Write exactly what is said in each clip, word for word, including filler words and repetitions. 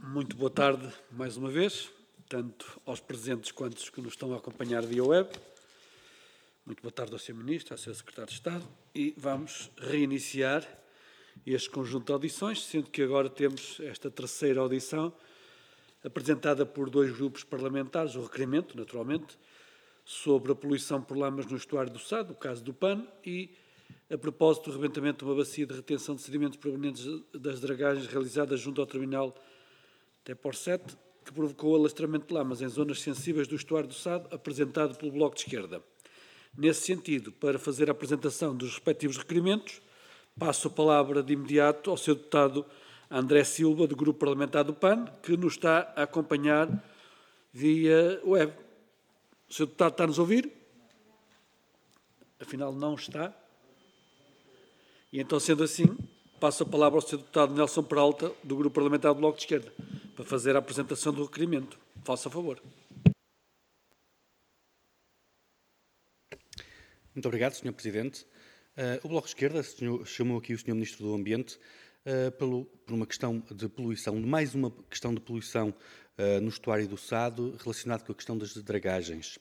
Muito boa tarde, mais uma vez, tanto aos presentes quanto aos que nos estão a acompanhar via web. Muito boa tarde ao senhor Ministro, ao senhor Secretário de Estado, e vamos reiniciar este conjunto de audições, sendo que agora temos esta terceira audição, apresentada por dois grupos parlamentares, o requerimento, naturalmente, sobre a poluição por lamas no estuário do Sado, o caso do PAN, e a propósito do rebentamento de uma bacia de retenção de sedimentos provenientes das dragagens realizadas junto ao terminal T P O R sete, que provocou o alastramento de lamas em zonas sensíveis do estuário do Sado, apresentado pelo Bloco de Esquerda. Nesse sentido, para fazer a apresentação dos respectivos requerimentos, passo a palavra de imediato ao senhor deputado André Silva, do Grupo Parlamentar do PAN, que nos está a acompanhar via web. O senhor deputado está-nos a ouvir? Afinal, não está. E então, sendo assim, passo a palavra ao senhor deputado Nelson Peralta, do Grupo Parlamentar do Bloco de Esquerda, para fazer a apresentação do requerimento. Faça favor. Muito obrigado, senhor Presidente. Uh, o Bloco de Esquerda senhor, chamou aqui o senhor Ministro do Ambiente uh, pelo, por uma questão de poluição, mais uma questão de poluição uh, no estuário do Sado, relacionado com a questão das dragagens.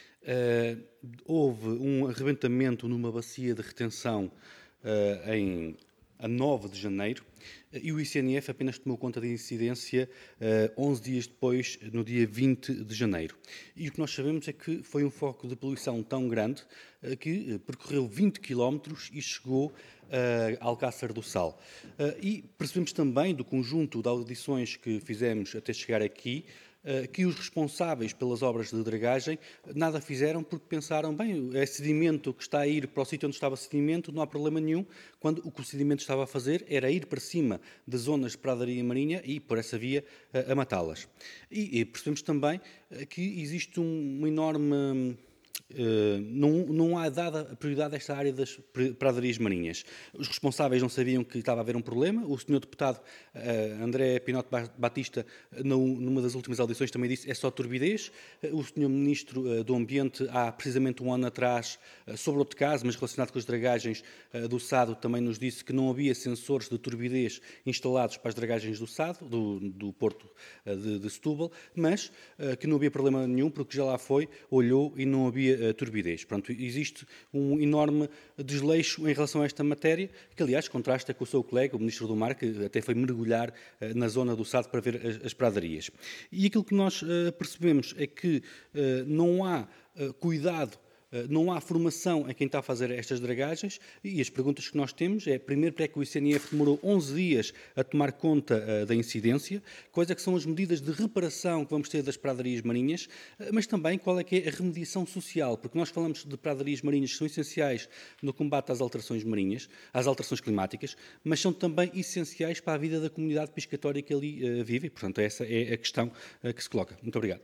Uh, houve um arrebentamento numa bacia de retenção uh, em a nove de janeiro, e o I C N F apenas tomou conta da incidência uh, onze dias depois, no dia vinte de janeiro. E o que nós sabemos é que foi um foco de poluição tão grande uh, que uh, percorreu vinte quilómetros e chegou uh, a Alcácer do Sal. Uh, e percebemos também, do conjunto de audições que fizemos até chegar aqui, que os responsáveis pelas obras de dragagem nada fizeram porque pensaram, bem, é sedimento que está a ir para o sítio onde estava sedimento, não há problema nenhum, quando o que o sedimento estava a fazer era ir para cima de zonas de pradaria marinha e, por essa via, a, a matá-las. E, e percebemos também que existe um, um enorme... Uh, não, não há dada prioridade a esta área das pradarias marinhas. Os responsáveis não sabiam que estava a haver um problema. O senhor deputado uh, André Pinote Batista, no, numa das últimas audições, também disse que é só turbidez. Uh, o senhor Ministro uh, do Ambiente, há precisamente um ano atrás, uh, sobre outro caso, mas relacionado com as dragagens uh, do Sado, também nos disse que não havia sensores de turbidez instalados para as dragagens do Sado, do, do Porto uh, de, de Setúbal, mas uh, que não havia problema nenhum, porque já lá foi, olhou e não havia turbidez. Pronto, existe um enorme desleixo em relação a esta matéria, que aliás contrasta com o seu colega, o Ministro do Mar, que até foi mergulhar uh, na zona do Sado para ver as, as pradarias. E aquilo que nós uh, percebemos é que uh, não há uh, cuidado, não há formação em quem está a fazer estas dragagens, e as perguntas que nós temos é, primeiro, para que o I C N F demorou onze dias a tomar conta uh, da incidência, quais é que são as medidas de reparação que vamos ter das pradarias marinhas, uh, mas também qual é que é a remediação social, porque nós falamos de pradarias marinhas que são essenciais no combate às alterações marinhas, às alterações climáticas, mas são também essenciais para a vida da comunidade pescatória que ali uh, vive, e, portanto, essa é a questão uh, que se coloca. Muito obrigado.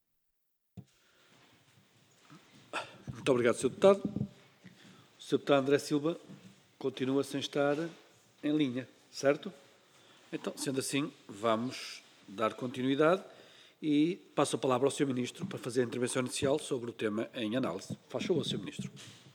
Muito obrigado, senhor Deputado. O senhor Deputado André Silva continua sem estar em linha, certo? Então, sendo assim, vamos dar continuidade e passo a palavra ao senhor Ministro para fazer a intervenção inicial sobre o tema em análise. Faz favor, senhor Ministro.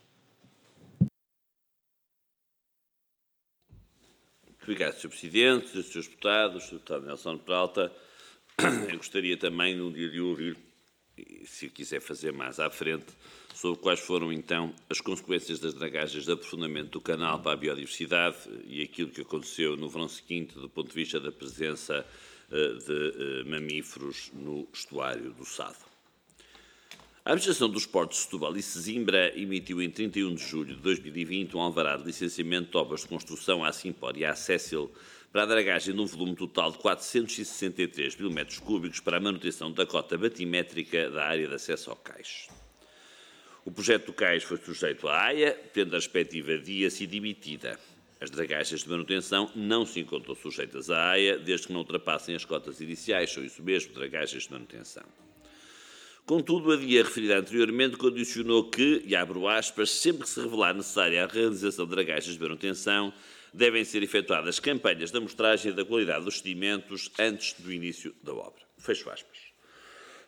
Muito obrigado, senhor Presidente, senhores Deputados, senhor Deputado Nelson Peralta. Eu gostaria também, num dia de ouvir, se quiser fazer mais à frente, sobre quais foram, então, as consequências das dragagens de aprofundamento do canal para a biodiversidade e aquilo que aconteceu no verão seguinte do ponto de vista da presença uh, de uh, mamíferos no estuário do Sado. A Administração dos Portos de Setúbal e Sesimbra emitiu em trinta e um de julho de dois mil e vinte um alvará de licenciamento de obras de construção à Simpor e à Cécil para a dragagem de um volume total de quatrocentos e sessenta e três mil metros cúbicos para a manutenção da cota batimétrica da área de acesso ao cais. O projeto do cais foi sujeito à A I A, tendo a respectiva dia sido emitida. As dragagens de manutenção não se encontram sujeitas à A I A, desde que não ultrapassem as cotas iniciais, são isso mesmo, dragagens de manutenção. Contudo, a via referida anteriormente condicionou que, e abro aspas, sempre que se revelar necessária a realização de dragagens de manutenção, devem ser efetuadas campanhas de amostragem da qualidade dos sedimentos antes do início da obra. Fecho aspas.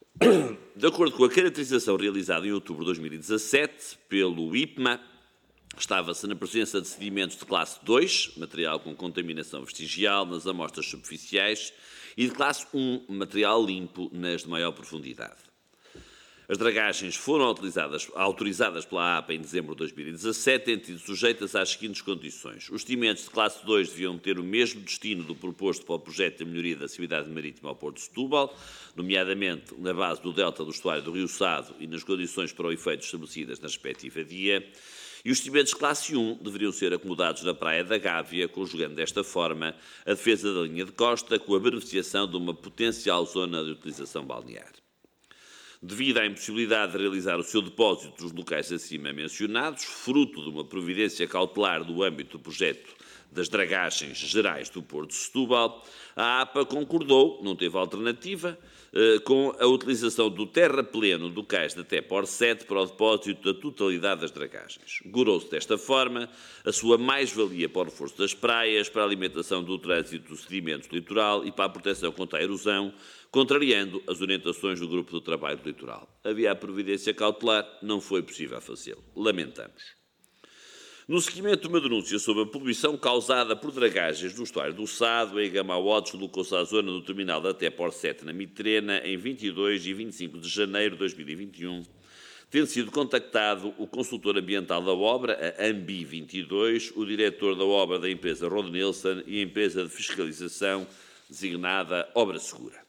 De acordo com a caracterização realizada em outubro de dois mil e dezassete pelo I P M A, Estava-se na presença de sedimentos de classe dois, material com contaminação vestigial nas amostras superficiais, e de classe um, material limpo nas de maior profundidade. As dragagens foram autorizadas pela A A P em dezembro de dois mil e dezassete, tendo sido sujeitas às seguintes condições. Os sedimentos de classe dois deviam ter o mesmo destino do proposto para o projeto de melhoria da acessibilidade marítima ao Porto de Setúbal, nomeadamente na base do delta do estuário do Rio Sado e nas condições para o efeito estabelecidas na respectiva dia. E os sedimentos de classe um deveriam ser acomodados na Praia da Gávea, conjugando desta forma a defesa da linha de costa com a beneficiação de uma potencial zona de utilização balnear. Devido à impossibilidade de realizar o seu depósito nos locais acima mencionados, fruto de uma providência cautelar do âmbito do projeto das dragagens gerais do Porto de Setúbal, a A P A concordou, não teve alternativa, eh, com a utilização do terrapleno do cais da Tepor sete para o depósito da totalidade das dragagens. Gorou-se desta forma a sua mais-valia para o reforço das praias, para a alimentação do trânsito dos sedimentos do litoral e para a proteção contra a erosão, contrariando as orientações do Grupo do Trabalho do Litoral. Havia a providência cautelar, não foi possível fazê-lo. Lamentamos. No seguimento de uma denúncia sobre a poluição causada por dragagens do estuário do Sado, em Gamauó deslocou-se à zona do terminal da Tepor sete na Mitrena em vinte e dois e vinte e cinco de janeiro de dois mil e vinte e um, tendo sido contactado o consultor ambiental da obra, a AMBI vinte e dois, o diretor da obra da empresa Rodnilson e a empresa de fiscalização designada Obra Segura.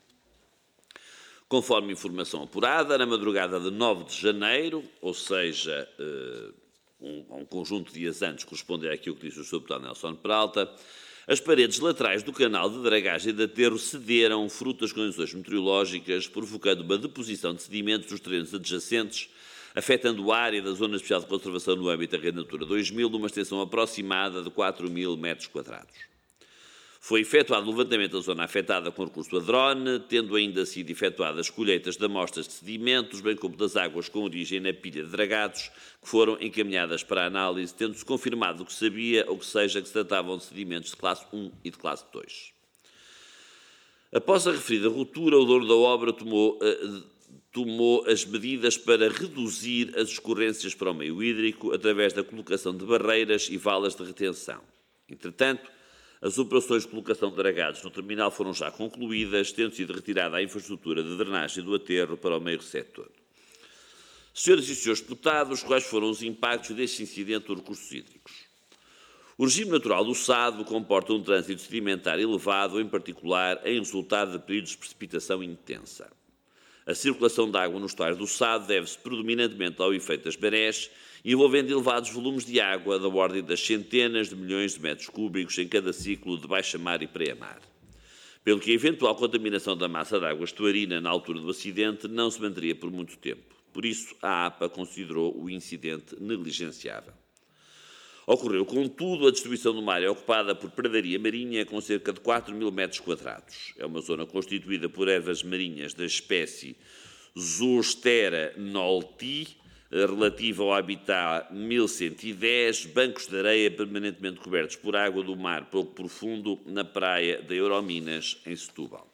Conforme informação apurada, na madrugada de nove de janeiro, ou seja, um, um conjunto de dias antes, corresponde àquilo que disse o senhor Deputado Nelson Peralta, as paredes laterais do canal de dragagem de aterro cederam fruto das condições meteorológicas, provocando uma deposição de sedimentos nos terrenos adjacentes, afetando a área da Zona Especial de Conservação no âmbito da Rede Natura dois mil, numa extensão aproximada de quatro mil metros quadrados. Foi efetuado o levantamento da zona afetada com recurso a drone, tendo ainda sido efetuadas colheitas de amostras de sedimentos, bem como das águas com origem na pilha de dragados, que foram encaminhadas para a análise, tendo-se confirmado que sabia, ou que seja, que se tratavam de sedimentos de classe um e de classe dois. Após a referida ruptura, o dono da obra tomou, uh, tomou as medidas para reduzir as escorrências para o meio hídrico através da colocação de barreiras e valas de retenção. Entretanto, as operações de colocação de dragados no terminal foram já concluídas, tendo sido retirada a infraestrutura de drenagem do aterro para o meio receptor. Senhoras e senhores deputados, quais foram os impactos deste incidente dos recursos hídricos? O regime natural do Sado comporta um trânsito sedimentar elevado, em particular em resultado de períodos de precipitação intensa. A circulação de água no estuário do Sado deve-se predominantemente ao efeito das marés, envolvendo elevados volumes de água da ordem das centenas de milhões de metros cúbicos em cada ciclo de baixa-mar e pré-mar. Pelo que a eventual contaminação da massa de água estuarina na altura do acidente não se manteria por muito tempo. Por isso, a A P A considerou o incidente negligenciável. Ocorreu, contudo, a distribuição do mar é ocupada por pradaria marinha com cerca de quatro mil metros quadrados. É uma zona constituída por ervas marinhas da espécie Zoostera nolti, relativa ao habitat mil cento e dez, bancos de areia permanentemente cobertos por água do mar pouco profundo na praia de Eurominas, em Setúbal.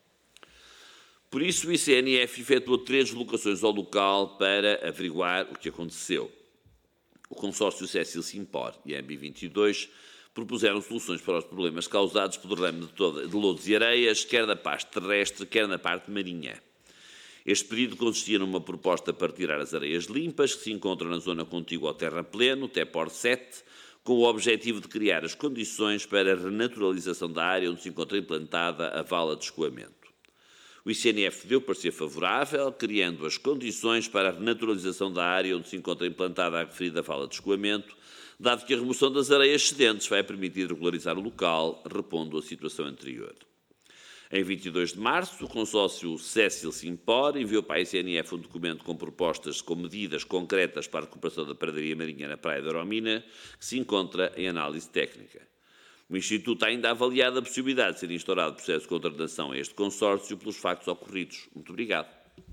Por isso, o I C N F efetuou três deslocações ao local para averiguar o que aconteceu. O consórcio Cécil Simpor e a AMBI vinte e dois propuseram soluções para os problemas causados pelo derrame de, toda, de lodos e areias, quer na parte terrestre, quer na parte marinha. Este pedido consistia numa proposta para tirar as areias limpas, que se encontram na zona contígua ao terrapleno, Tepor sete, com o objetivo de criar as condições para a renaturalização da área onde se encontra implantada a vala de escoamento. O I C N F deu parecer favorável, criando as condições para a renaturalização da área onde se encontra implantada a referida vala de escoamento, dado que a remoção das areias excedentes vai permitir regularizar o local, repondo a situação anterior. Em vinte e dois de março, o consórcio Cécil Simpor enviou para a I C N F um documento com propostas com medidas concretas para a recuperação da pradaria marinha na praia de Euromina, que se encontra em análise técnica. O Instituto ha ainda avaliado a possibilidade de ser instaurado processo de contratação a este consórcio pelos factos ocorridos. Muito obrigado.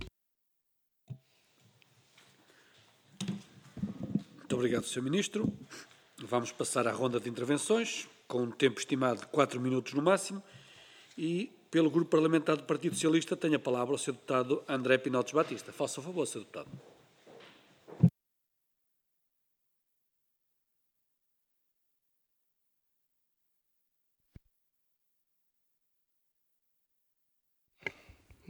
Muito obrigado, senhor Ministro. Vamos passar à ronda de intervenções, com um tempo estimado de quatro minutos no máximo, e pelo Grupo Parlamentar do Partido Socialista tem a palavra o senhor Deputado André Pinotes Batista. Faça favor, senhor Deputado.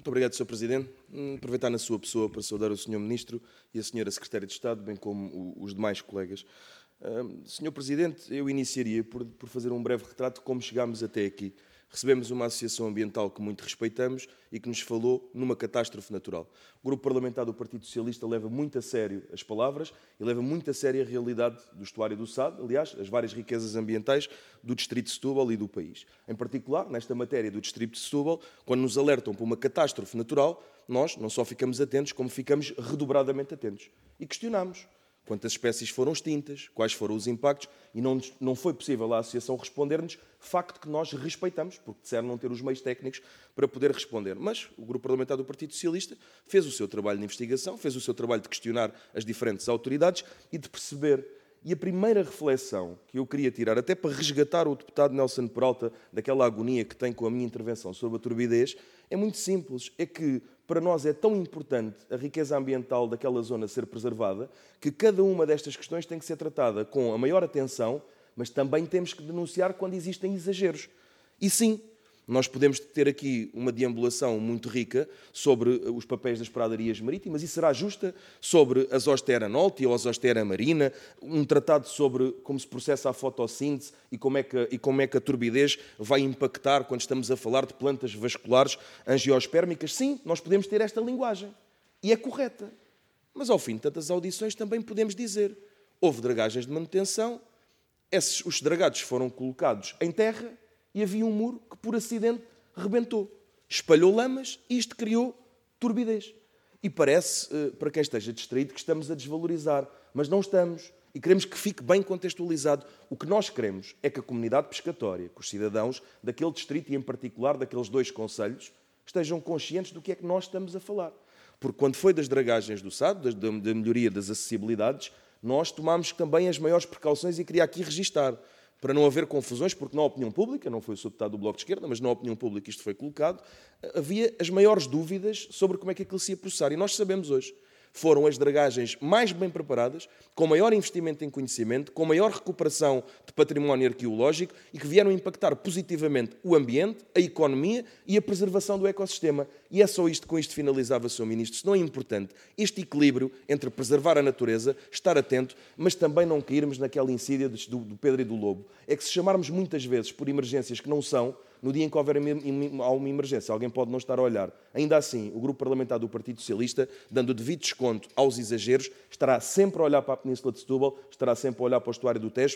Muito obrigado, senhor Presidente. Aproveitar na sua pessoa para saudar o senhor Ministro e a senhora Secretária de Estado, bem como os demais colegas. senhor Presidente, eu iniciaria por, por fazer um breve retrato de como chegámos até aqui. Recebemos uma associação ambiental que muito respeitamos e que nos falou numa catástrofe natural. O Grupo Parlamentar do Partido Socialista leva muito a sério as palavras e leva muito a sério a realidade do estuário do Sado, aliás, as várias riquezas ambientais do Distrito de Setúbal e do país. Em particular, nesta matéria do Distrito de Setúbal, quando nos alertam para uma catástrofe natural, nós não só ficamos atentos, como ficamos redobradamente atentos. E questionamos. Quantas espécies foram extintas, quais foram os impactos, e não, não foi possível à Associação responder-nos, facto que nós respeitamos, porque disseram não ter os meios técnicos para poder responder. Mas o Grupo Parlamentar do Partido Socialista fez o seu trabalho de investigação, fez o seu trabalho de questionar as diferentes autoridades e de perceber. E a primeira reflexão que eu queria tirar, até para resgatar o deputado Nelson Peralta daquela agonia que tem com a minha intervenção sobre a turbidez, é muito simples, é que para nós é tão importante a riqueza ambiental daquela zona ser preservada, que cada uma destas questões tem que ser tratada com a maior atenção, mas também temos que denunciar quando existem exageros. E sim, nós podemos ter aqui uma deambulação muito rica sobre os papéis das pradarias marítimas e será justa, sobre a Zostera Nolti ou a Zostera Marina, um tratado sobre como se processa a fotossíntese e como é que, e como é que a turbidez vai impactar quando estamos a falar de plantas vasculares angiospérmicas. Sim, nós podemos ter esta linguagem e é correta. Mas ao fim de tantas audições também podemos dizer houve dragagens de manutenção, esses, os dragados foram colocados em terra e havia um muro que, por acidente, rebentou. Espalhou lamas e isto criou turbidez. E parece, para quem esteja distraído, que estamos a desvalorizar. Mas não estamos. E queremos que fique bem contextualizado. O que nós queremos é que a comunidade pescatória, que os cidadãos daquele distrito e, em particular, daqueles dois concelhos, estejam conscientes do que é que nós estamos a falar. Porque quando foi das dragagens do Sado, da, da melhoria das acessibilidades, nós tomámos também as maiores precauções e queria aqui registar, para não haver confusões, porque na opinião pública, não foi o seu deputado do Bloco de Esquerda, mas na opinião pública isto foi colocado, havia as maiores dúvidas sobre como é que aquilo se ia processar. E nós sabemos hoje, foram as dragagens mais bem preparadas, com maior investimento em conhecimento, com maior recuperação de património arqueológico e que vieram impactar positivamente o ambiente, a economia e a preservação do ecossistema. E é só isto, com isto finalizava, senhor Ministro, se não é importante este equilíbrio entre preservar a natureza, estar atento, mas também não cairmos naquela insídia do, do Pedro e do Lobo. É que se chamarmos muitas vezes por emergências que não são, no dia em que houver uma emergência, alguém pode não estar a olhar. Ainda assim, o Grupo Parlamentar do Partido Socialista, dando o devido desconto aos exageros, estará sempre a olhar para a Península de Setúbal, estará sempre a olhar para o estuário do Tejo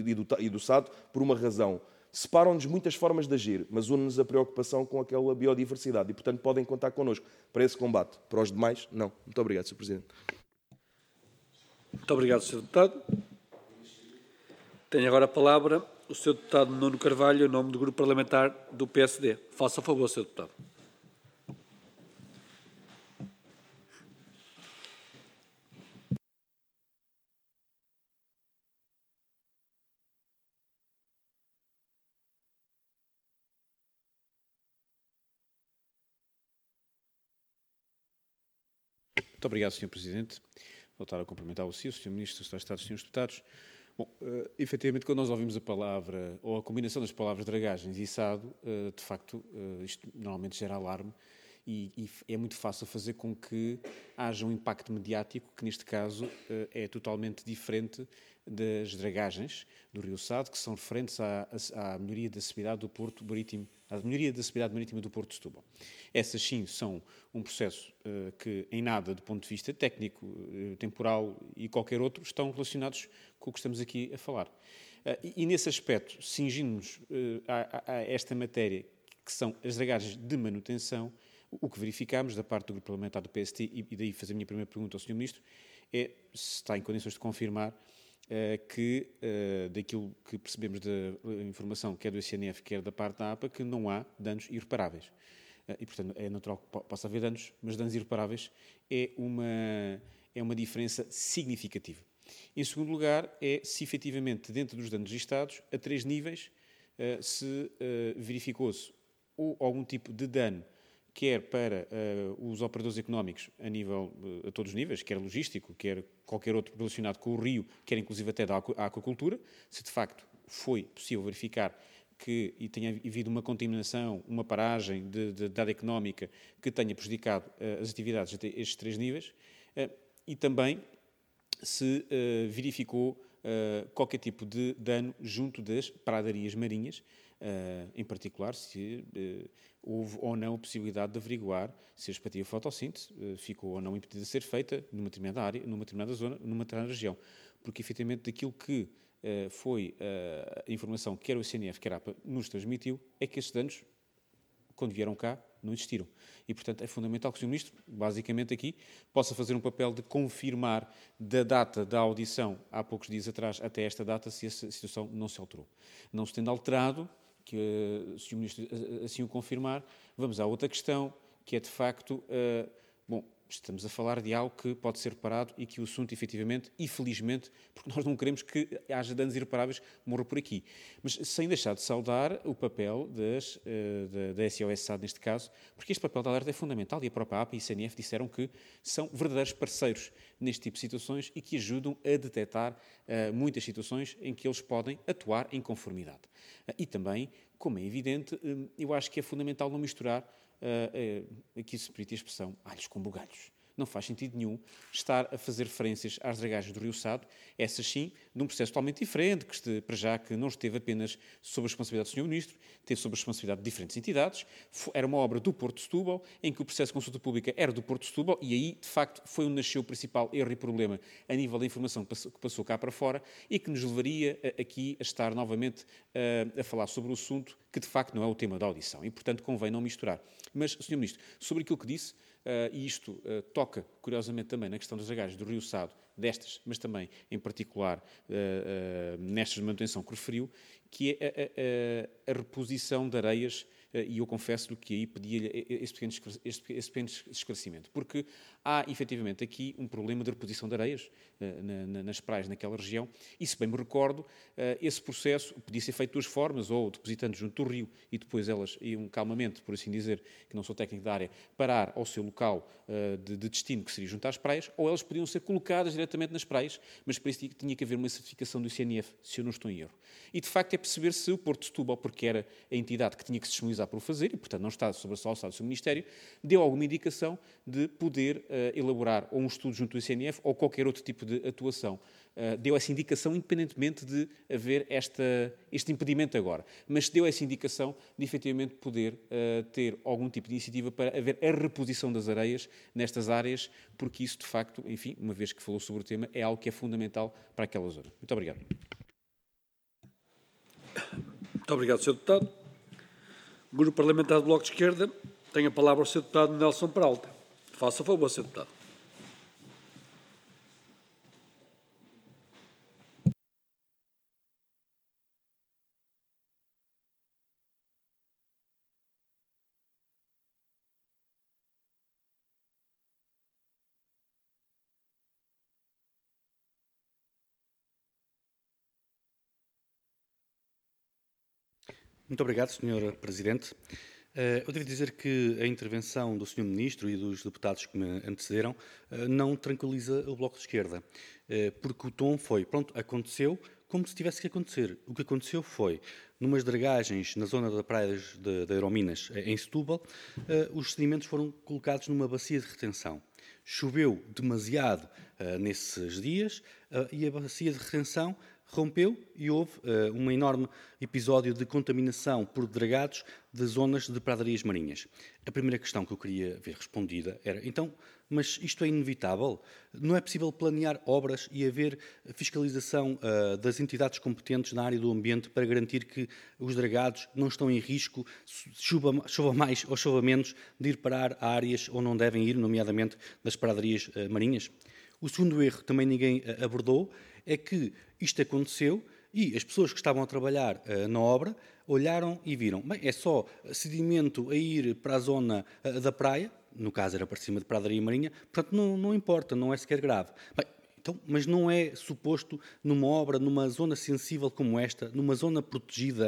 e do Sado, por uma razão. Separam-nos muitas formas de agir, mas une-nos a preocupação com aquela biodiversidade e, portanto, podem contar connosco para esse combate. Para os demais, não. Muito obrigado, senhor Presidente. Muito obrigado, senhor Deputado. Tenho agora a palavra o senhor Deputado Nuno Carvalho, em nome do Grupo Parlamentar do P S D. Faça favor, senhor Deputado. Muito obrigado, senhor Presidente. Voltar a cumprimentar o senhor, o senhor Ministro, os Estados, senhores Deputados. Bom, uh, efetivamente, quando nós ouvimos a palavra, ou a combinação das palavras dragagens e Sado, uh, de facto, uh, isto normalmente gera alarme e, e é muito fácil fazer com que haja um impacto mediático que, neste caso, uh, é totalmente diferente das dragagens do Rio Sado, que são referentes à, à melhoria da acessibilidade do Porto Marítimo, à melhoria da acessibilidade marítima do Porto de Setúbal. Essas, sim, são um processo uh, que, em nada, do ponto de vista técnico, uh, temporal e qualquer outro, estão relacionados com o que estamos aqui a falar. Uh, e, e, nesse aspecto, cingindo-nos uh, a, a esta matéria, que são as dragagens de manutenção, o que verificamos da parte do Grupo Parlamentar do P S D, e, e daí fazer a minha primeira pergunta ao senhor Ministro, é se está em condições de confirmar uh, que, uh, daquilo que percebemos da informação, quer do I C N F, quer da parte da A P A, que não há danos irreparáveis. Uh, e, portanto, é natural que possa haver danos, mas danos irreparáveis é uma, é uma diferença significativa. Em segundo lugar, é se efetivamente, dentro dos danos registados, a três níveis, uh, se uh, verificou-se ou algum tipo de dano, quer para uh, os operadores económicos a nível, uh, a todos os níveis, quer logístico, quer qualquer outro relacionado com o rio, quer inclusive até da aquacultura, se de facto foi possível verificar que e tenha havido uma contaminação, uma paragem de, de dada económica que tenha prejudicado uh, as atividades a estes três níveis, uh, e também se uh, verificou uh, qualquer tipo de dano junto das pradarias marinhas, uh, em particular se uh, houve ou não a possibilidade de averiguar se a respectiva fotossíntese uh, ficou ou não impedida de ser feita numa determinada área, numa determinada zona, numa determinada região. Porque, efetivamente, daquilo que uh, foi uh, a informação que quer o I C N F, quer a APA, nos transmitiu, é que estes danos, quando vieram cá, não existiram. E, portanto, é fundamental que o senhor Ministro, basicamente aqui, possa fazer um papel de confirmar da data da audição, há poucos dias atrás, até esta data, se essa situação não se alterou. Não se tendo alterado, que uh, se o senhor Ministro assim o confirmar, vamos à outra questão, que é, de facto, uh, bom, estamos a falar de algo que pode ser reparado e que o assunto, efetivamente, e felizmente, porque nós não queremos que haja danos irreparáveis, morra por aqui. Mas sem deixar de saudar o papel das, da, da S O S S A D neste caso, porque este papel de alerta é fundamental e a própria A P A e a I C N F disseram que são verdadeiros parceiros neste tipo de situações e que ajudam a detectar uh, muitas situações em que eles podem atuar em conformidade. Uh, e também, como é evidente, uh, eu acho que é fundamental não misturar Uh, uh, aqui se permite a expressão, alhos com bugalhos. Não faz sentido nenhum estar a fazer referências às dragagens do Rio Sado, essas sim, de um processo totalmente diferente, que este, para já que não esteve apenas sob a responsabilidade do senhor Ministro, teve sob a responsabilidade de diferentes entidades, era uma obra do Porto de Setúbal, em que o processo de consulta pública era do Porto de Setúbal, e aí, de facto, foi onde nasceu o principal erro e problema a nível da informação que passou, que passou cá para fora, e que nos levaria a, aqui a estar novamente uh, a falar sobre o assunto, que de facto não é o tema da audição, e portanto convém não misturar. Mas, senhor Ministro, sobre aquilo que disse, Uh, e isto uh, toca, curiosamente, também na questão das dragagens do Rio Sado, destas, mas também, em particular, uh, uh, nestas de manutenção que referiu, que é a, a, a reposição de areias, uh, e eu confesso-lhe que aí pedia-lhe esse pequeno, este, esse pequeno esclarecimento, porque há, efetivamente, aqui um problema de reposição de areias uh, na, na, nas praias naquela região, e, se bem me recordo, uh, esse processo podia ser feito de duas formas, ou depositando junto do rio, e depois elas iam calmamente, por assim dizer, que não sou técnico da área, parar ao seu local uh, de, de destino, que seria junto às praias, ou elas podiam ser colocadas diretamente nas praias, mas para isso tinha que haver uma certificação do I C N F, se eu não estou em erro. E, de facto, é perceber se o Porto de Setúbal, porque era a entidade que tinha que se disponibilizar para o fazer, e, portanto, não está sobre a alçada do seu Ministério, deu alguma indicação de poder uh, elaborar ou um estudo junto do I C N F ou qualquer outro tipo de atuação. Uh, deu essa indicação independentemente de haver esta, este impedimento agora. Mas deu essa indicação de, efetivamente, poder uh, ter algum tipo de iniciativa para haver a reposição das areias nestas áreas, porque isso, de facto, enfim, uma vez que falou sobre o tema, é algo que é fundamental para aquela zona. Muito obrigado. Muito obrigado, senhor Deputado. O Grupo Parlamentar do Bloco de Esquerda tem a palavra o senhor Deputado Nelson Peralta. Faça favor, senhor Deputado. Muito obrigado, senhor Presidente. Eu devo dizer que a intervenção do senhor Ministro e dos deputados que me antecederam não tranquiliza o Bloco de Esquerda, porque o tom foi, pronto, aconteceu como se tivesse que acontecer. O que aconteceu foi, numas dragagens na zona da praia de, de Eurominas, em Setúbal, os sedimentos foram colocados numa bacia de retenção. Choveu demasiado nesses dias e a bacia de retenção rompeu e houve uh, um enorme episódio de contaminação por dragados de zonas de pradarias marinhas. A primeira questão que eu queria ver respondida era, então, mas isto é inevitável? Não é possível planear obras e haver fiscalização uh, das entidades competentes na área do ambiente para garantir que os dragados não estão em risco, chova, chova mais ou chova menos, de ir parar a áreas onde não devem ir, nomeadamente das pradarias uh, marinhas? O segundo erro, que também ninguém uh, abordou, é que isto aconteceu e as pessoas que estavam a trabalhar uh, na obra olharam e viram, bem, é só sedimento a ir para a zona uh, da praia, no caso era para cima de pradaria marinha, portanto não, não importa, não é sequer grave. Bem, então, mas não é suposto numa obra, numa zona sensível como esta, numa zona protegida,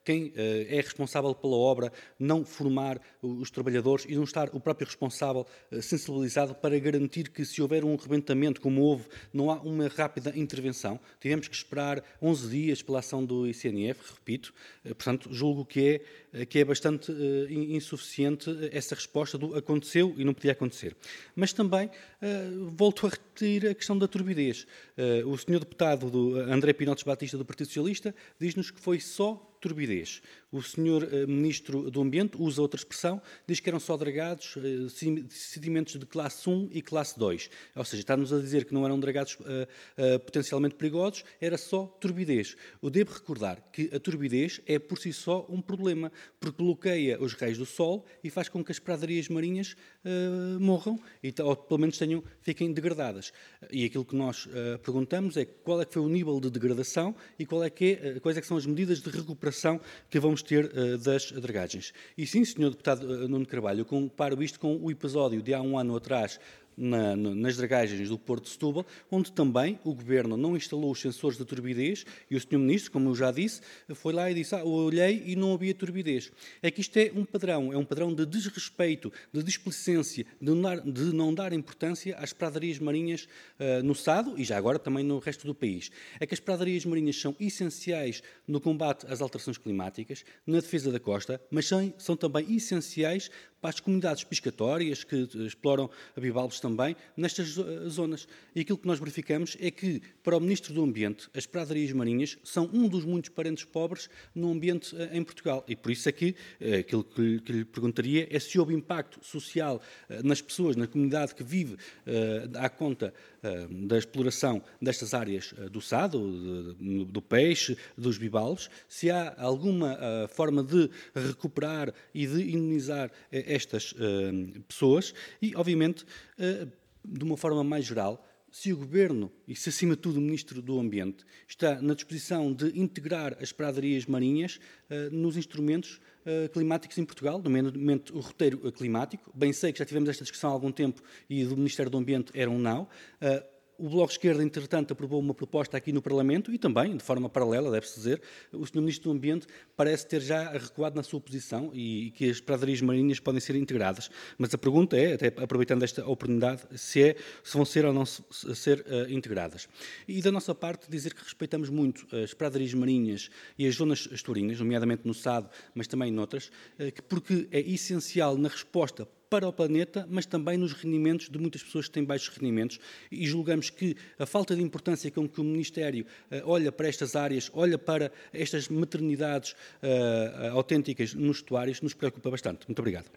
quem é responsável pela obra não formar os trabalhadores e não estar o próprio responsável sensibilizado para garantir que, se houver um rebentamento, como houve, não há uma rápida intervenção. Tivemos que esperar onze dias pela ação do I C N F, repito, portanto, julgo que é, que é bastante insuficiente essa resposta do aconteceu e não podia acontecer. Mas também volto a repetir a questão da turbidez. O senhor deputado do André Pinotes Batista, do Partido Socialista, diz-nos que foi só turbidez. O senhor uh, Ministro do Ambiente usa outra expressão, diz que eram só dragados, uh, sedimentos de classe um e classe dois. Ou seja, está-nos a dizer que não eram dragados uh, uh, potencialmente perigosos, era só turbidez. Eu devo recordar que a turbidez é por si só um problema, porque bloqueia os raios do sol e faz com que as pradarias marinhas uh, morram, e, ou pelo menos tenham, fiquem degradadas. E aquilo que nós uh, perguntamos é qual é que foi o nível de degradação e qual é que é, uh, quais é que são as medidas de recuperação que vamos ter uh, das dragagens. E sim, senhor deputado uh, Nuno Carvalho, eu comparo isto com o episódio de há um ano atrás Na, nas dragagens do Porto de Setúbal, onde também o Governo não instalou os sensores de turbidez e o senhor Ministro, como eu já disse, foi lá e disse, ah, eu olhei e não havia turbidez. É que isto é um padrão, é um padrão de desrespeito, de displicência, de não dar, de não dar importância às pradarias marinhas uh, no Sado e já agora também no resto do país. É que as pradarias marinhas são essenciais no combate às alterações climáticas, na defesa da costa, mas são, são também essenciais para as comunidades pescatórias que exploram bivalves também nestas zonas. E aquilo que nós verificamos é que, para o Ministro do Ambiente, as pradarias marinhas são um dos muitos parentes pobres no ambiente em Portugal. E por isso é que aquilo que lhe, que lhe perguntaria é se houve impacto social nas pessoas, na comunidade que vive uh, à conta uh, da exploração destas áreas uh, do Sado, do, do peixe, dos bivalves, se há alguma uh, forma de recuperar e de indemnizar uh, estas uh, pessoas e, obviamente, uh, de uma forma mais geral, se o Governo e se, acima de tudo, o Ministro do Ambiente está na disposição de integrar as pradarias marinhas uh, nos instrumentos uh, climáticos em Portugal, nomeadamente o roteiro climático. Bem sei que já tivemos esta discussão há algum tempo e do Ministério do Ambiente era um não. Uh, O Bloco de Esquerda, entretanto, aprovou uma proposta aqui no Parlamento e também, de forma paralela, deve-se dizer, o senhor Ministro do Ambiente parece ter já recuado na sua posição e, e que as pradarias marinhas podem ser integradas. Mas a pergunta é, até aproveitando esta oportunidade, se, é, se vão ser ou não se, ser uh, integradas. E da nossa parte, dizer que respeitamos muito as pradarias marinhas e as zonas estuarinas, nomeadamente no Sado, mas também noutras, uh, porque é essencial na resposta para o planeta, mas também nos rendimentos de muitas pessoas que têm baixos rendimentos e julgamos que a falta de importância com que o Ministério uh, olha para estas áreas, olha para estas maternidades uh, uh, autênticas nos estuários, nos preocupa bastante. Muito obrigado.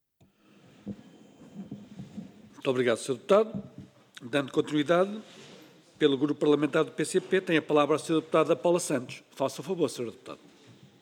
Muito obrigado, senhor Deputado. Dando continuidade, pelo Grupo Parlamentar do P C P, tem a palavra a senhora Deputada Paula Santos. Faça o favor, senhora Deputada.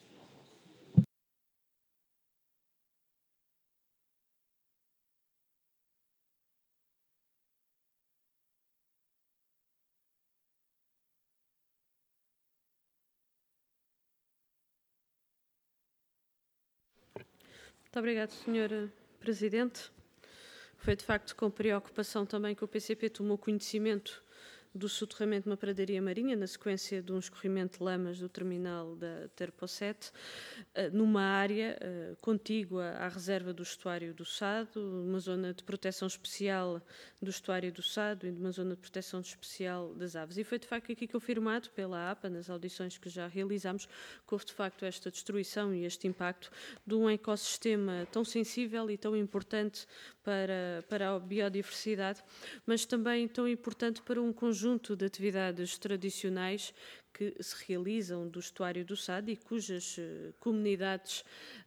Muito obrigada, senhor Presidente. Foi, de facto, com preocupação também que o P C P tomou conhecimento do soterramento de uma pradaria marinha, na sequência de um escorrimento de lamas do terminal da Terpocete, numa área uh, contígua à reserva do estuário do Sado, uma zona de proteção especial do estuário do Sado e de uma zona de proteção especial das aves. E foi, de facto, aqui confirmado pela A P A, nas audições que já realizámos, que houve, de facto, esta destruição e este impacto de um ecossistema tão sensível e tão importante para, para a biodiversidade, mas também tão importante para um conjunto de atividades tradicionais que se realizam do estuário do Sado e cujas uh, comunidades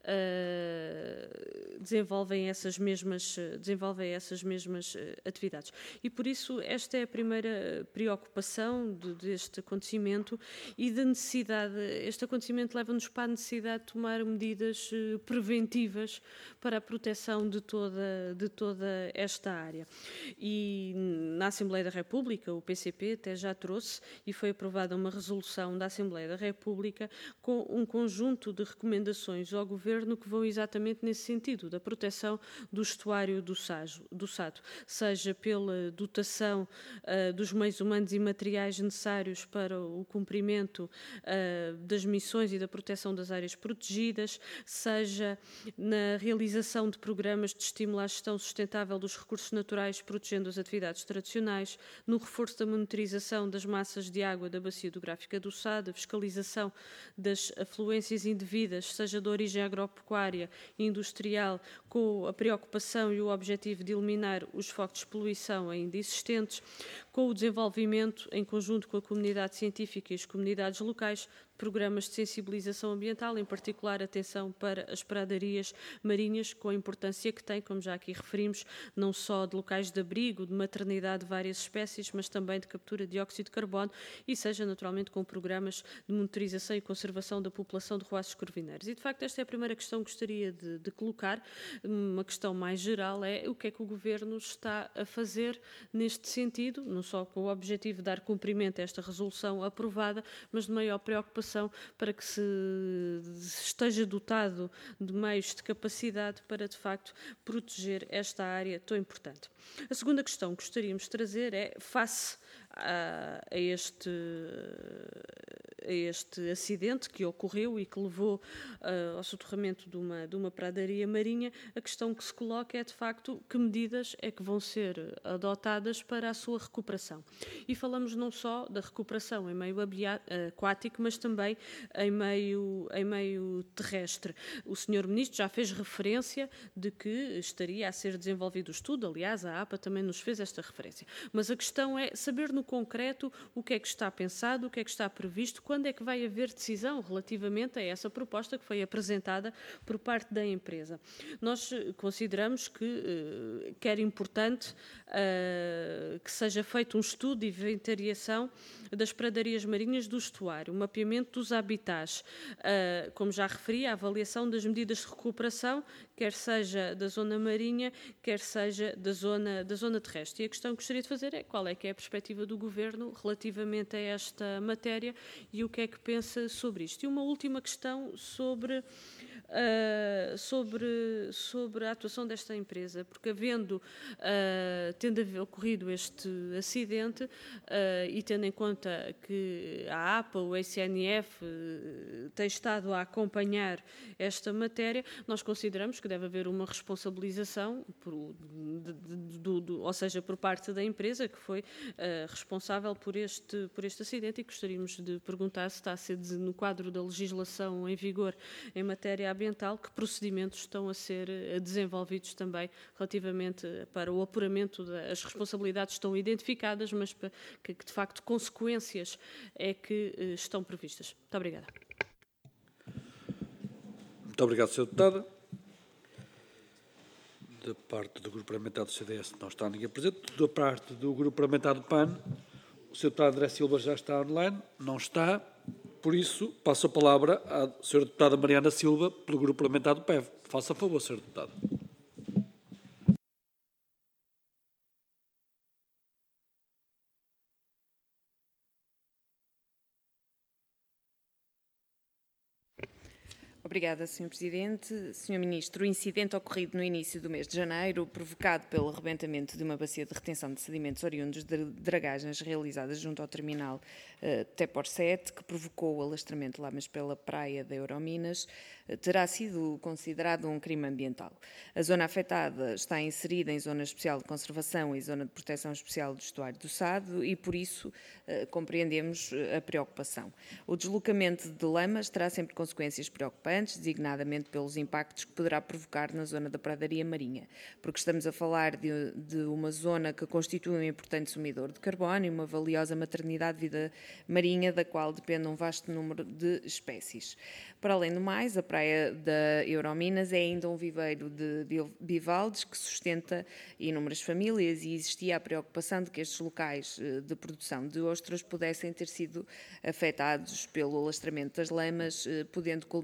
uh, desenvolvem essas mesmas, uh, desenvolvem essas mesmas uh, atividades. E por isso esta é a primeira preocupação de, deste acontecimento e da necessidade, este acontecimento leva-nos para a necessidade de tomar medidas uh, preventivas para a proteção de toda, de toda esta área. E na Assembleia da República, o P C P até já trouxe e foi aprovada uma resolução resolução da Assembleia da República com um conjunto de recomendações ao Governo que vão exatamente nesse sentido, da proteção do estuário do Sado, seja pela dotação uh, dos meios humanos e materiais necessários para o cumprimento uh, das missões e da proteção das áreas protegidas, seja na realização de programas de estímulo à gestão sustentável dos recursos naturais, protegendo as atividades tradicionais, no reforço da monitorização das massas de água da bacia hidrográfica do Sado, a fiscalização das afluências indevidas, seja de origem agropecuária e industrial, com a preocupação e o objetivo de eliminar os focos de poluição ainda existentes, com o desenvolvimento, em conjunto com a comunidade científica e as comunidades locais, programas de sensibilização ambiental, em particular atenção para as pradarias marinhas, com a importância que tem, como já aqui referimos, não só de locais de abrigo, de maternidade de várias espécies, mas também de captura de dióxido de carbono, e seja naturalmente com programas de monitorização e conservação da população de roaços corvineiros. E de facto esta é a primeira questão que gostaria de, de colocar. Uma questão mais geral é o que é que o Governo está a fazer neste sentido, não só com o objetivo de dar cumprimento a esta resolução aprovada, mas de maior preocupação para que se esteja dotado de meios de capacidade para, de facto, proteger esta área tão importante. A segunda questão que gostaríamos de trazer é, face a, a, este, a este acidente que ocorreu e que levou uh, ao soterramento de uma, de uma pradaria marinha, a questão que se coloca é, de facto, que medidas é que vão ser adotadas para a sua recuperação. E falamos não só da recuperação em meio aquático, mas também em meio, em meio terrestre. O senhor Ministro já fez referência de que estaria a ser desenvolvido o estudo, aliás, a APA também nos fez esta referência. Mas a questão é saber no concreto o que é que está pensado, o que é que está previsto, quando é que vai haver decisão relativamente a essa proposta que foi apresentada por parte da empresa. Nós consideramos que, que era importante uh, que seja feito um estudo de inventariação das pradarias marinhas do estuário, o mapeamento dos habitats, uh, como já referi, a avaliação das medidas de recuperação, quer seja da zona marinha, quer seja da zona, da zona terrestre. E a questão que gostaria de fazer é qual é que é a perspectiva do Governo relativamente a esta matéria e o que é que pensa sobre isto. E uma última questão sobre, uh, sobre, sobre a atuação desta empresa, porque havendo, uh, tendo ocorrido este acidente uh, e tendo em conta que a APA, o I C N F, uh, tem estado a acompanhar esta matéria, nós consideramos que deve haver uma responsabilização, por, de, de, de, de, ou seja, por parte da empresa que foi uh, responsável por este, por este acidente, e gostaríamos de perguntar se está a ser no quadro da legislação em vigor em matéria ambiental, que procedimentos estão a ser desenvolvidos também relativamente para o apuramento das responsabilidades estão identificadas, mas para que, que de facto consequências é que uh, estão previstas. Muito obrigada. Muito obrigado, senhor Deputado. Da parte do Grupo Parlamentar do C D S não está ninguém presente. Da parte do Grupo Parlamentar do P A N, o senhor Deputado André Silva já está online, não está. Por isso, passo a palavra à senhora Deputada Mariana Silva, pelo Grupo Parlamentar do P E V. Faça a favor, senhor Deputado. Obrigada, senhor Presidente. senhor Ministro, o incidente ocorrido no início do mês de janeiro, provocado pelo arrebentamento de uma bacia de retenção de sedimentos oriundos de dragagens realizadas junto ao terminal uh, Tepor sete, que provocou o alastramento de lamas pela praia de Eurominas, uh, terá sido considerado um crime ambiental. A zona afetada está inserida em zona especial de conservação e zona de proteção especial do estuário do Sado e, por isso, uh, compreendemos a preocupação. O deslocamento de lamas terá sempre consequências preocupantes, designadamente pelos impactos que poderá provocar na zona da pradaria marinha, porque estamos a falar de, de uma zona que constitui um importante sumidor de carbono e uma valiosa maternidade de vida marinha, da qual depende um vasto número de espécies. Para além do mais, a praia da Eurominas é ainda um viveiro de bivalves que sustenta inúmeras famílias e existia a preocupação de que estes locais de produção de ostras pudessem ter sido afetados pelo alastramento das lamas, podendo culminar no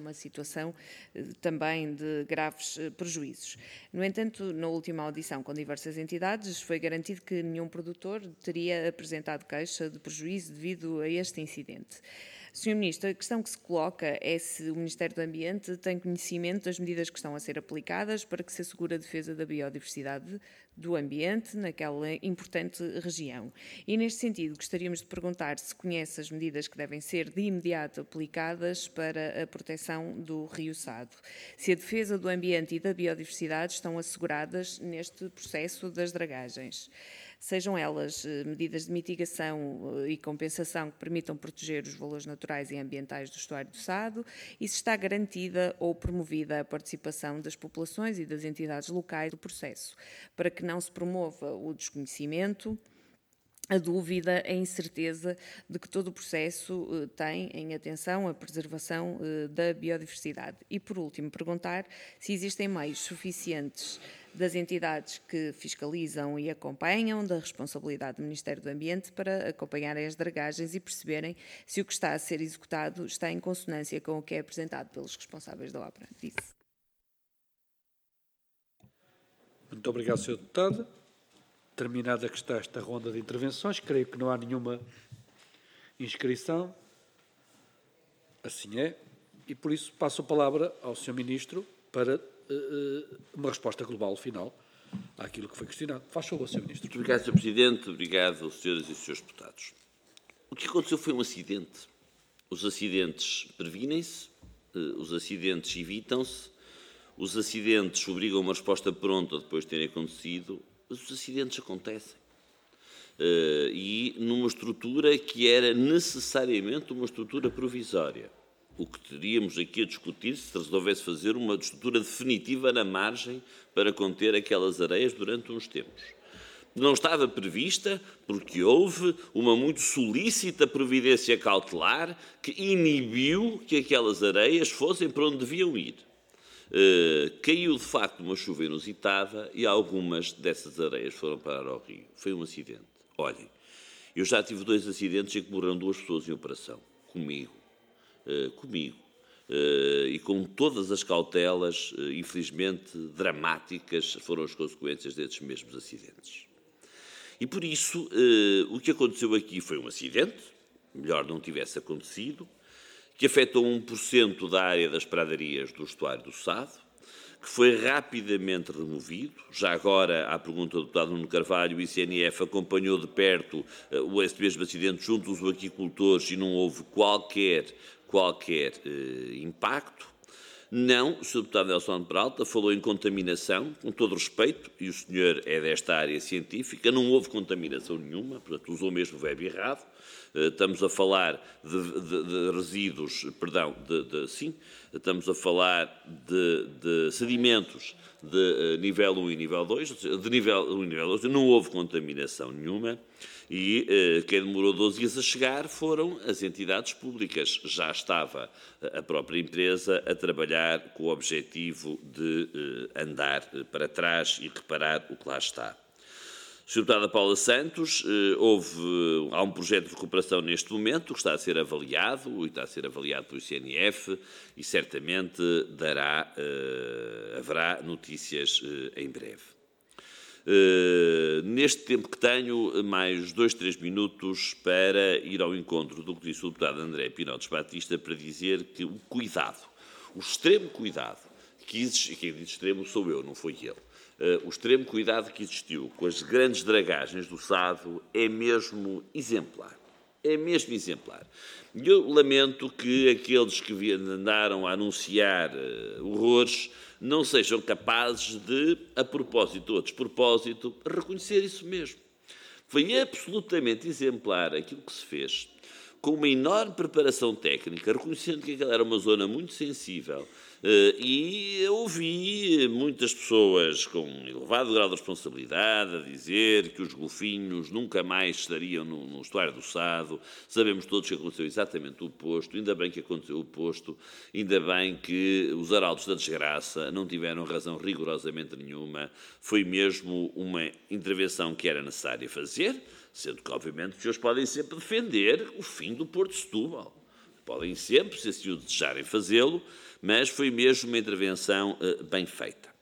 numa situação também de graves prejuízos. No entanto, na última audição com diversas entidades, foi garantido que nenhum produtor teria apresentado queixa de prejuízo devido a este incidente. senhor Ministro, a questão que se coloca é se o Ministério do Ambiente tem conhecimento das medidas que estão a ser aplicadas para que se assegure a defesa da biodiversidade do ambiente naquela importante região. E, neste sentido, gostaríamos de perguntar se conhece as medidas que devem ser de imediato aplicadas para a proteção do Rio Sado. Se a defesa do ambiente e da biodiversidade estão asseguradas neste processo das dragagens. Sejam elas medidas de mitigação e compensação que permitam proteger os valores naturais e ambientais do estuário do Sado e se está garantida ou promovida a participação das populações e das entidades locais do processo, para que não se promova o desconhecimento, a dúvida, a incerteza de que todo o processo uh, tem em atenção a preservação uh, da biodiversidade. E, por último, perguntar se existem meios suficientes das entidades que fiscalizam e acompanham da responsabilidade do Ministério do Ambiente para acompanharem as dragagens e perceberem se o que está a ser executado está em consonância com o que é apresentado pelos responsáveis da obra. Disse. Muito obrigado, senhor Deputado. Terminada que está esta ronda de intervenções, creio que não há nenhuma inscrição. Assim é. E, por isso, passo a palavra ao senhor Ministro para uh, uma resposta global final àquilo que foi questionado. Faz favor, senhor Ministro. Muito obrigado, senhor Presidente. Obrigado, senhoras e senhores deputados. O que aconteceu foi um acidente. Os acidentes previnem-se, uh, os acidentes evitam-se, os acidentes obrigam uma resposta pronta depois de terem acontecido. Mas os acidentes acontecem. Uh, e numa estrutura que era necessariamente uma estrutura provisória. O que teríamos aqui a discutir se resolvesse fazer uma estrutura definitiva na margem para conter aquelas areias durante uns tempos. Não estava prevista porque houve uma muito solícita providência cautelar que inibiu que aquelas areias fossem para onde deviam ir. Uh, caiu de facto uma chuva inusitada e algumas dessas areias foram parar ao rio. Foi um acidente. Olhem, eu já tive dois acidentes em que morreram duas pessoas em operação. Comigo. Uh, comigo. Uh, e com todas as cautelas, uh, infelizmente, dramáticas, foram as consequências desses mesmos acidentes. E por isso, uh, o que aconteceu aqui foi um acidente, melhor não tivesse acontecido, que afetou um por cento da área das pradarias do estuário do Sado, que foi rapidamente removido. Já agora, à pergunta do deputado Nuno Carvalho, o I C N F acompanhou de perto uh, este mesmo acidente junto dos aquicultores e não houve qualquer, qualquer uh, impacto. Não, o senhor deputado Nelson Peralta falou em contaminação, com todo respeito, e o senhor é desta área científica, não houve contaminação nenhuma, portanto, usou mesmo o verbo errado. Estamos a falar de, de, de resíduos, perdão, de, de, sim, estamos a falar de, de sedimentos de nível um e nível dois, de nível um e nível dois, não houve contaminação nenhuma e eh, quem demorou doze dias a chegar foram as entidades públicas. Já estava a própria empresa a trabalhar com o objetivo de eh, andar para trás e reparar o que lá está. senhora Deputada Paula Santos, houve, há um projeto de recuperação neste momento que está a ser avaliado, e está a ser avaliado pelo I C N F, e certamente dará, uh, haverá notícias uh, em breve. Uh, neste tempo que tenho, mais dois, três minutos para ir ao encontro do que disse o deputado André Pinotes Batista para dizer que o cuidado, o extremo cuidado, que existe, quem diz extremo sou eu, não foi ele, Uh, o extremo cuidado que existiu com as grandes dragagens do Sado é mesmo exemplar. É mesmo exemplar. E eu lamento que aqueles que andaram a anunciar uh, horrores não sejam capazes de, a propósito ou a despropósito, reconhecer isso mesmo. Foi absolutamente exemplar aquilo que se fez, com uma enorme preparação técnica, reconhecendo que aquela era uma zona muito sensível. Uh, e ouvi muitas pessoas com elevado grau de responsabilidade a dizer que os golfinhos nunca mais estariam no, no estuário do Sado. Sabemos todos que aconteceu exatamente o oposto, ainda bem que aconteceu o oposto, ainda bem que os arautos da desgraça não tiveram razão rigorosamente nenhuma. Foi mesmo uma intervenção que era necessária fazer, sendo que, obviamente, os senhores podem sempre defender o fim do Porto de Setúbal. Podem sempre, se assim o desejarem, fazê-lo, mas foi mesmo uma intervenção uh, bem feita.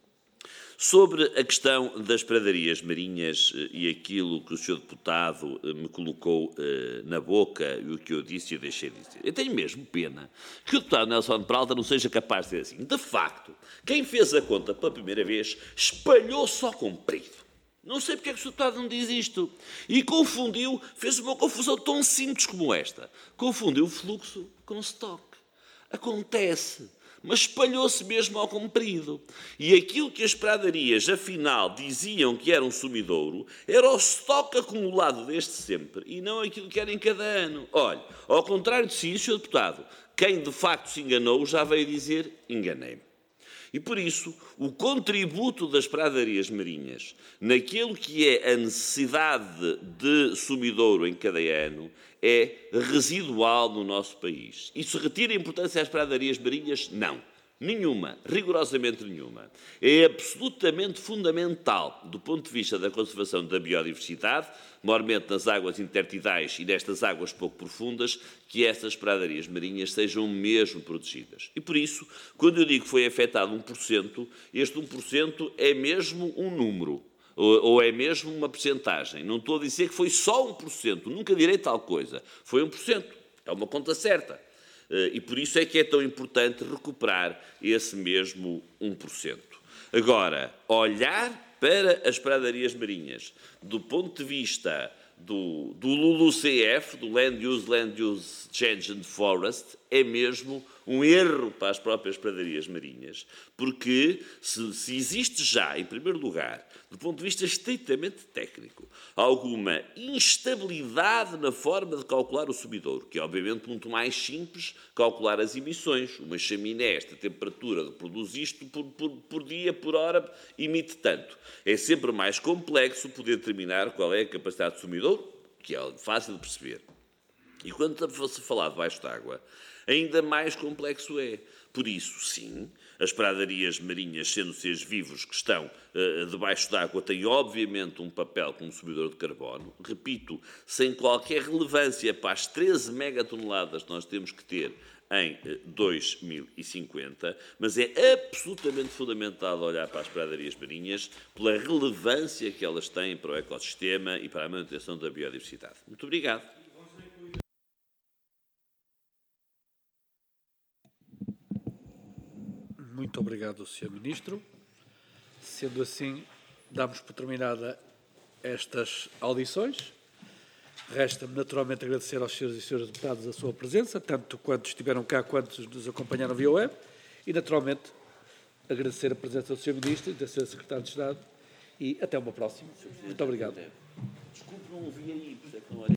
Sobre a questão das pradarias marinhas uh, e aquilo que o senhor Deputado uh, me colocou uh, na boca e o que eu disse e deixei de dizer. Eu tenho mesmo pena que o Deputado Nelson Peralta não seja capaz de dizer assim. De facto, quem fez a conta pela primeira vez espalhou só comprido. Não sei porque é que o senhor Deputado não diz isto. E confundiu, fez uma confusão tão simples como esta. Confundiu o fluxo com o estoque. Acontece, mas espalhou-se mesmo ao comprido. E aquilo que as pradarias, afinal, diziam que era um sumidouro, era o estoque acumulado desde sempre, e não aquilo que era em cada ano. Olha, ao contrário de si, senhor Deputado, quem de facto se enganou já veio dizer, enganei-me. E por isso, o contributo das pradarias marinhas naquilo que é a necessidade de sumidouro em cada ano é residual no nosso país. Isso retira importância às pradarias marinhas? Não. Nenhuma, rigorosamente nenhuma. É absolutamente fundamental, do ponto de vista da conservação da biodiversidade, maiormente nas águas intertidais e nestas águas pouco profundas, que essas pradarias marinhas sejam mesmo protegidas. E por isso, quando eu digo que foi afetado um por cento, este um por cento é mesmo um número, ou é mesmo uma percentagem. Não estou a dizer que foi só um por cento, nunca direi tal coisa. Foi um por cento, é uma conta certa. E por isso é que é tão importante recuperar esse mesmo um por cento. Agora, olhar para as pradarias marinhas do ponto de vista do, do L U L U C F, do Land Use, Land Use Change and Forest, é mesmo um erro para as próprias pradarias marinhas, porque se, se existe já, em primeiro lugar, do ponto de vista estritamente técnico, alguma instabilidade na forma de calcular o sumidouro, que é obviamente muito mais simples calcular as emissões. Uma chaminé, esta temperatura produz isto por, por, por dia, por hora, emite tanto. É sempre mais complexo poder determinar qual é a capacidade de sumidouro, que é fácil de perceber. E quando se falar debaixo d'água, ainda mais complexo é. Por isso, sim, as pradarias marinhas, sendo seres vivos que estão uh, debaixo d'água, têm obviamente um papel como subidor de carbono. Repito, sem qualquer relevância para as treze megatoneladas que nós temos que ter em uh, dois mil e cinquenta, mas é absolutamente fundamental olhar para as pradarias marinhas pela relevância que elas têm para o ecossistema e para a manutenção da biodiversidade. Muito obrigado. Muito obrigado, senhor Ministro. Sendo assim, damos por terminada estas audições. Resta-me naturalmente agradecer aos senhores e senhoras deputados a sua presença, tanto quantos estiveram cá, quantos nos acompanharam via web, e naturalmente agradecer a presença do senhor Ministro e da senhora Secretária de Estado, e até uma próxima. Muito obrigado. Desculpe, não ouvi aí, por isso é que não olhei.